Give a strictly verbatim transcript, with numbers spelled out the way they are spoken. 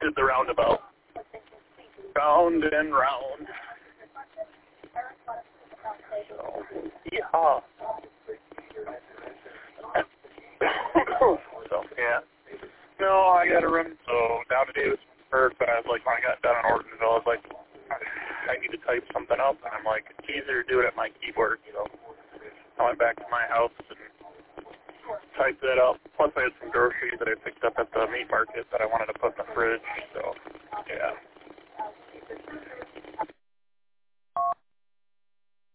did the roundabout. Round and round. So, yeah. So, yeah. No, I got to run, so down to Davisburg, but I was like, when I got down in Ortonville, I was like, I need to type something up, and I'm like, it's easier to do it at my keyboard, so I went back to my house and typed that up. Plus, I had some groceries that I picked up at the meat market that I wanted to put in the fridge, so, yeah.